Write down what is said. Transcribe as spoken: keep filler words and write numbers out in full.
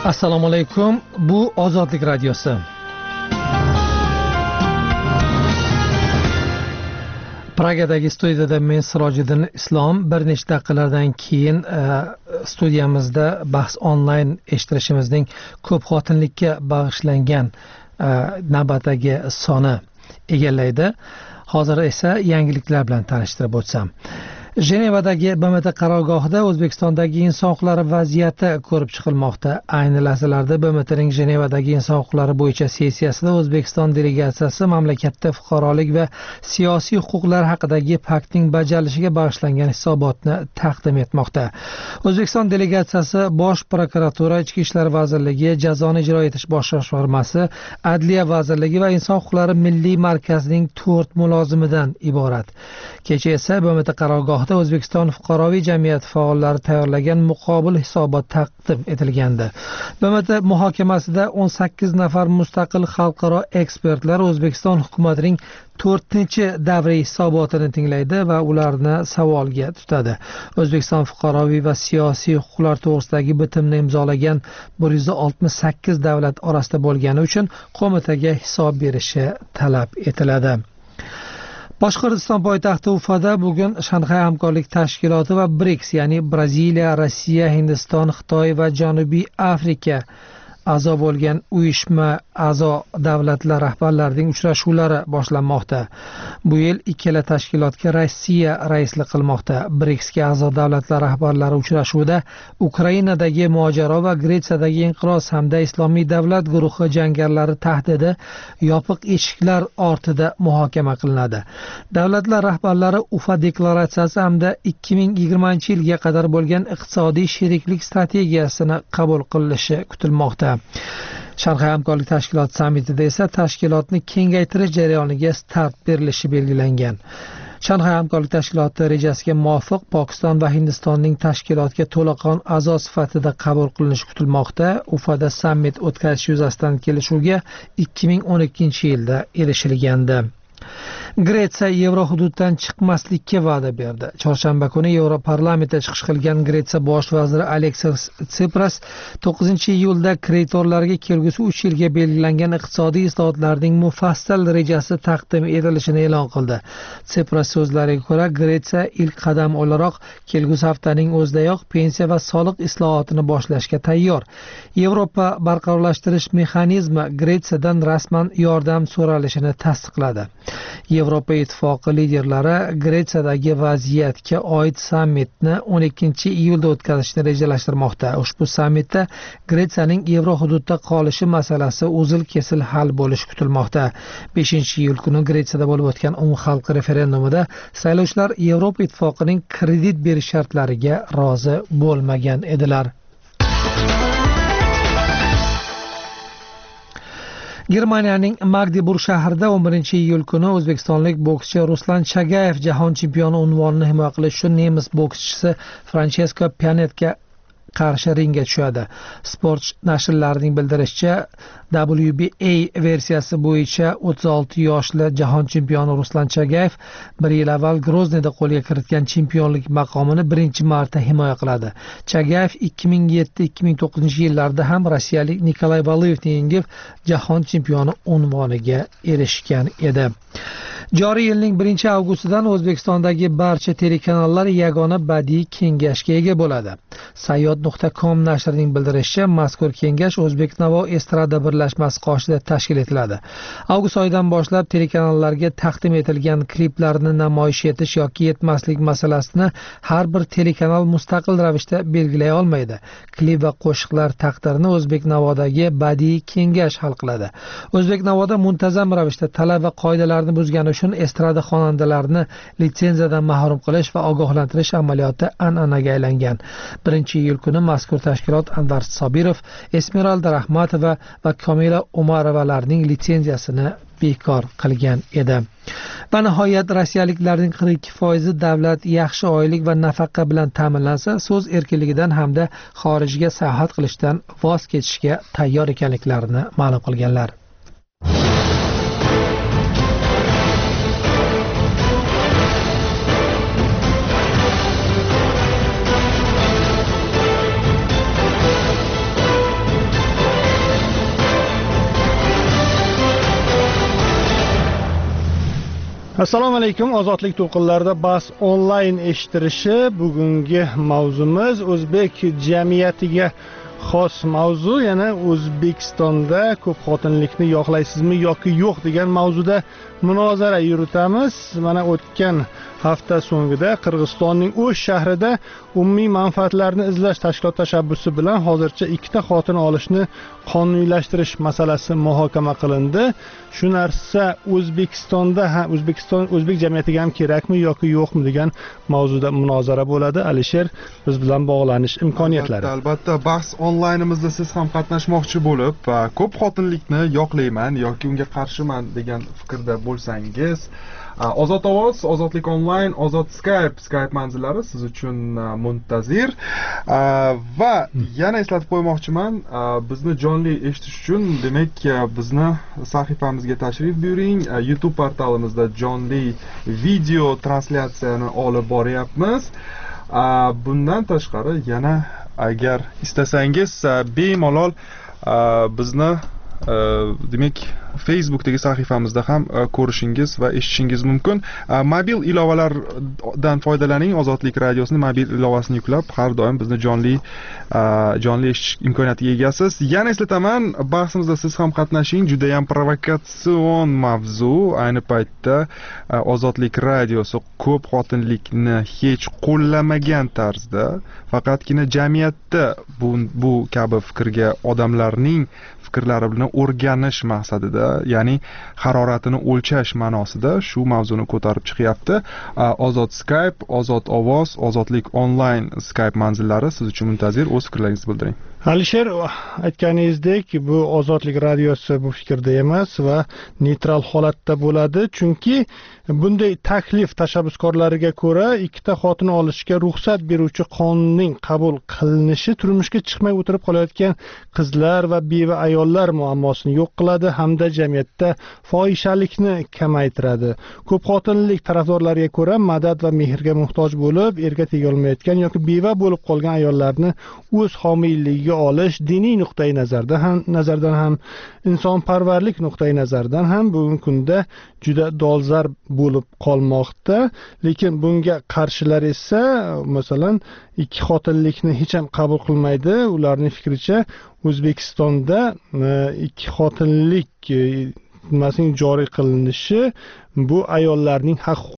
Assalomu alaykum. Bu Ozodlik radiosi. Pragadagi studiyada men Sirojiddin Islom. Bir nechta daqiqalardan keyin studiyamizda bahs onlayn eshittirishimizning ko'p xotinlikka bag'ishlangan navbatdagi soni egallaydi. Hozir esa yangiliklar bilan tanishtirib o'tsam. Jenevadagi B M T qarorgohida O'zbekistondagi inson huquqlari vaziyati ko'rib chiqilmoqda. Ayni lahzalarda B M T'ning Jenevadagi inson huquqlari bo'yicha sessiyasida O'zbekiston delegatsiyasi mamlakatda fuqarolik va siyosiy huquqlar haqidagi paktning bajarilishiga bag'ishlangan hisobotni taqdim etmoqda. O'zbekiston delegatsiyasi Bosh prokuratura, Ichki ishlar vazirligi, Jazoni ijro etish bosh boshqarmasi, Adliya vazirligi va Inson huquqlari milliy markazining to'rt mulozimidan iborat. Kecha esa B M T qarorgohida O'zbekiston fuqaroviy jamiyati faollari tayyorlagan muqobil hisobot taqdim etilgandi. B M T muhokamasida o'n sakkiz nafar mustaqil xalqaro ekspertlar O'zbekiston hukumatining to'rtinchi davriy hisobotini tinglaydi va ularni savolga tutadi. O'zbekiston fuqaroviy va siyosiy huquqlar to'g'risidagi bitimni imzolagan bir yuz oltmish sakkiz davlat orasida bo'lgani uchun qo'mitaga hisob berishi talab etiladi. Boshqirdiston poytaxti Ufada bugun Shanxay hamkorlik tashkiloti va BRICS, ya'ni Braziliya, Rossiya, Hindiston, Xitoy va Janubiy Afrika a'zo bo'lgan uyushma a'zo davlatlar rahbarlarining uchrashuvlari boshlanmoqda. Bu yil ikkala tashkilotga Rossiya raislik qilmoqda. BRICSga a'zo davlatlar rahbarlari uchrashuvida Ukrainadagi mojaro va Gretsiyadagi inqiroz hamda Islomiy davlat guruhi jangarilari tahdidi yopiq eshiklar ortida muhokama qilinadi. Davlatlar rahbarlari Ufa deklaratsiyasi hamda ikki ming yigirmanchi yilga qadar bo'lgan iqtisodiy sheriklik strategiyasini qabul qilishi kutilmoqda. Shanxay hamkorlik tashkiloti sammitida esa tashkilotni kengaytirish jarayoniga start berilishi belgilangan. Shanxay hamkorlik tashkiloti rejasiga muvofiq Pokiston va Hindistonning tashkilotga to'laqon a'zo sifatida qabul qilinishi kutilmoqda. Ufada sammit o'tkazish yuzasidan kelishuvga ikki ming o'n ikkinchi yilda erishilgandi. Gretsiya yevro hududdan chiqmaslikka va'da berdi. Chorshanba kuni Yevroparlamentda chiqish qilgan Gretsiya bosh vaziri Aleksis Tsipras to'qqizinchi iyulda kreditorlarga kelgusi uch yilga belgilangan iqtisodiy islohotlarning mufassal rejasi taqdim etilishini e'lon qildi. Tsipras so'zlariga ko'ra, Gretsiya ilk qadam o'laroq kelgusi haftaning o'zidayoq pensiya va soliq islohotini boshlashga tayyor. Yevropa barqarorlashtirish mexanizmi Gretsiyadan rasman yordam so'ralishini tasdiqladi. Yevropa ittifoqi liderlari Gretsiyadagi vaziyatga oid sammitni o'n ikkinchi iyulda o'tkazishni rejalashtirmoqda. Ushbu sammitda Gretsiyaning yevro hududda qolishi masalasi uzil-kesil hal bo'lishi kutilmoqda. beshinchi iyul kuni Gretsiyada bo'lib o'tgan umumxalq referendumida saylovchilar Yevropa ittifoqining kredit berish shartlariga rozi bo'lmagan edilar. Germaniyaning Magdeburg shahrida o'n birinchi iyul kuni o'zbekistonlik bokschi Ruslan Chagayev jahon chempioni unvonini himoya qilish uchun nemis bokschisi Franchesko Pianetga qarshi ringga tushadi. Sport nashrlarining bildirishicha, W B A versiyasi bo'yicha o'ttiz olti yoshli jahon chempioni Ruslan Chagayev bir yil avval Grozniyda qo'lga kiritgan chempionlik maqomini birinchi marta himoya qiladi. Chagayev ikki ming yetti ikki ming to'qqizinchi yillarda ham rossiyalik Nikolay Valuyevni yengib jahon chempioni unvoniga erishgan edi. Joriy yilning birinchi avgustidan O'zbekistondagi barcha telekanallar yagona badiiy kengashga ega bo'ladi. Sayyod nuqta com nashrining bildirishicha, mazkur kengash O'zbek-Navo estrada birlashmasi qoshida tashkil etiladi. Avgust oyidan boshlab telekanallarga taqdim etilgan kliplarni namoyish etish yoki etmaslik masalasini har bir telekanal mustaqil ravishda belgilay olmaydi. Klip va qo'shiqlar taqdirini O'zbek-Navodagi badiiy kengash hal qiladi. O'zbek-Navoda muntazam ravishda talab va qoidalarni buzgani uchun estrada xonandalarini litsenziyadan mahrum qilish va ogohlantirish amaliyoti an'anaga aylangan. birinchi iyul kuni mazkur tashkilot Anvar Sobirov, Esmeralda Rahmatova va Komila Umarovalarning litsenziyasini bekor qilgan edi. Va nihoyat rossiyaliklarning qirq ikki foizi davlat yaxshi oylik va nafaqa bilan ta'minlansa, so'z erkinligidan hamda xorijga sayohat qilishdan voz kechishga tayyor ekanliklarini ma'lum qilganlar. Assalomu alaykum. Ozodlik to'lqinlarida bahs onlayn eshittirishi. Bugungi mavzumiz o'zbek jamiyatiga xos mavzu, yana O'zbekistonda ko'p xotinlikni yoqlaysizmi yoki yo'q degan mavzuda munozara yuritamiz. Mana o'tgan hafta so'ngida Qirg'izistonning O'sh shahrida umumiy manfaatlarni izlash tashkilot tashabbusi bilan hozircha ikkita xotin olishni qonuniylashtirish masalasi muhokama qilindi. Shu narsa O'zbekistonda ham O'zbekiston o'zbek jamiyatiga ham kerakmi yoki yo'qmi degan mavzuda munozara bo'ladi. Alisher, biz bilan bog'lanish imkoniyatlari. Albatta, bahs onlaynimizda siz ham qatnashmoqchi bo'lib, ko'p xotinlikni yoqlayman yoki unga qarshiman degan fikrda bo'lsangiz, Ozod ovoz, Ozodlik onlayn, Ozod Skype, Skype manzillari siz uchun muntazir. Va yana eslatib qo'ymoqchiman, bizni jonli eshitish uchun, demak, bizni sahifamizga tashrif buyuring. YouTube portalimizda jonli video translyatsiyani olib boryapmiz. Bundan tashqari yana agar istasangiz bemalol bizni demak Facebookdagi sahifamizda ham ko'rishingiz va eshitishingiz mumkin. Mobil ilovalardan foydalaning. Ozodlik radiosining mobil ilovasini yuklab, har doim bizni jonli jonli eshitish imkoniyatiga egasiz. Yana eslataman, bahsimizda siz ham qatnashing. Juda ham provokatsion mavzu. Ayni paytda Ozodlik radiosi ko'p xotinlikni hech qo'llamagan tarzda, faqatgina jamiyatda bu bu kabi fikrga odamlarning fikrlari bilan o'rganish maqsadida, ya'ni haroratini o'lchash ma'nosida shu mavzuni ko'tarib chiqyapti. Ozod Skype, Ozod ovoz, Ozodlik onlayn Skype manzillari siz uchun muntazir. O'z fikrlaringizni bildiring. Alisher, aytganingizdek, bu Ozodlik radiosi bu fikrda emas va neytral holatda bo'ladi, chunki bunday taklif tashabbuskorlariga ko'ra ikkita xotin olishga ruxsat beruvchi qonunning qabul qilinishi turmushga chiqmay o'tirib qolayotgan qizlar va beva ayollar muammosini yo'q qiladi hamda jamiyatda fohishalikni kamaytiradi. Ko'p xotinlik tarafdorlariga ko'ra madad va mehrga muhtoj bo'lib, erga tega olmayotgan yoki beva bo'lib qolgan ayollarni o'z homiyligiga olish diniy nuqtai nazardan ham nazardan ham insonparvarlik nuqtai nazardan ham bugungi kunda juda dolzarb bo'lib qolmoqda. Lekin bunga qarshilar esa masalan ikki xotinlikni hech ham qabul qilmaydi. Ularning fikricha O'zbekistonda ikki xotinlik nimasining joriy qilinishi bu ayollarning haq